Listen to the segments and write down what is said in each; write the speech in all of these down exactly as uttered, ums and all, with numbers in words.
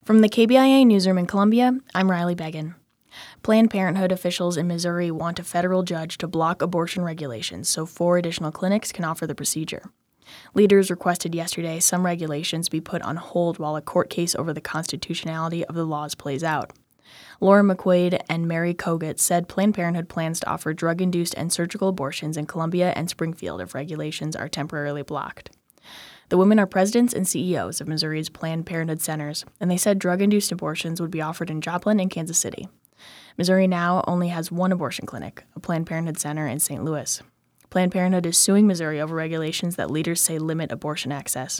From the K B I A newsroom in Columbia, I'm Riley Beggin. Planned Parenthood officials in Missouri want a federal judge to block abortion regulations so four additional clinics can offer the procedure. Leaders requested yesterday some regulations be put on hold while a court case over the constitutionality of the laws plays out. Laura McQuaid and Mary Kogut said Planned Parenthood plans to offer drug-induced and surgical abortions in Columbia and Springfield if regulations are temporarily blocked. The women are presidents and C E Os of Missouri's Planned Parenthood centers, and they said drug-induced abortions would be offered in Joplin and Kansas City. Missouri now only has one abortion clinic, a Planned Parenthood center in Saint Louis. Planned Parenthood is suing Missouri over regulations that leaders say limit abortion access.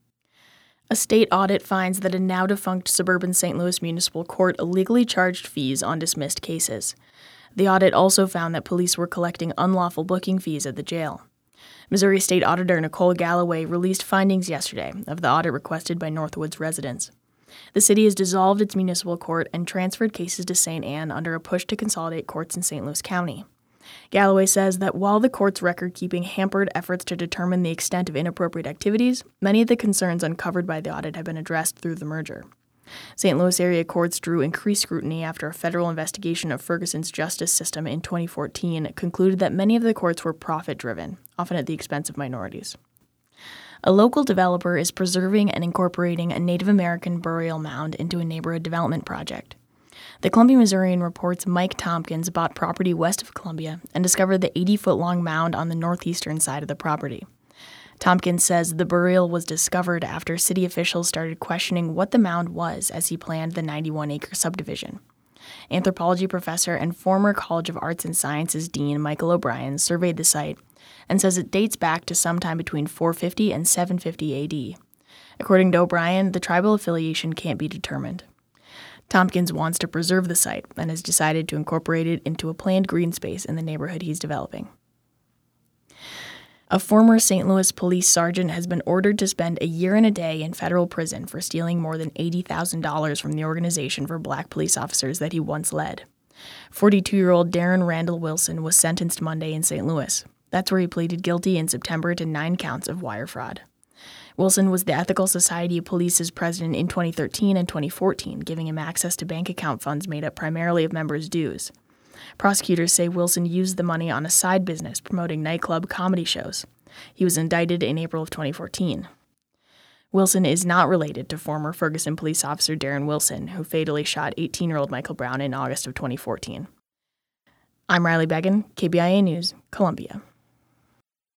A state audit finds that a now-defunct suburban Saint Louis municipal court illegally charged fees on dismissed cases. The audit also found that police were collecting unlawful booking fees at the jail. Missouri State Auditor Nicole Galloway released findings yesterday of the audit requested by Northwoods residents. The city has dissolved its municipal court and transferred cases to Saint Anne under a push to consolidate courts in Saint Louis County. Galloway says that while the court's record-keeping hampered efforts to determine the extent of inappropriate activities, many of the concerns uncovered by the audit have been addressed through the merger. Saint Louis area courts drew increased scrutiny after a federal investigation of Ferguson's justice system in twenty fourteen concluded that many of the courts were profit-driven, often at the expense of minorities. A local developer is preserving and incorporating a Native American burial mound into a neighborhood development project. The Columbia Missourian reports Mike Tompkins bought property west of Columbia and discovered the eighty-foot-long mound on the northeastern side of the property. Tompkins says the burial was discovered after city officials started questioning what the mound was as he planned the ninety-one acre subdivision. Anthropology professor and former College of Arts and Sciences dean Michael O'Brien surveyed the site and says it dates back to sometime between four fifty and seven fifty A D. According to O'Brien, the tribal affiliation can't be determined. Tompkins wants to preserve the site and has decided to incorporate it into a planned green space in the neighborhood he's developing. A former Saint Louis police sergeant has been ordered to spend a year and a day in federal prison for stealing more than eighty thousand dollars from the organization for black police officers that he once led. forty-two-year-old Darren Randall Wilson was sentenced Monday in Saint Louis. That's where he pleaded guilty in September to nine counts of wire fraud. Wilson was the Ethical Society of Police's president in twenty thirteen and twenty fourteen, giving him access to bank account funds made up primarily of members' dues. Prosecutors say Wilson used the money on a side business promoting nightclub comedy shows. He was indicted in April of twenty fourteen. Wilson is not related to former Ferguson police officer Darren Wilson, who fatally shot eighteen-year-old Michael Brown in August of twenty fourteen. I'm Riley Beggin, K B I A News, Columbia.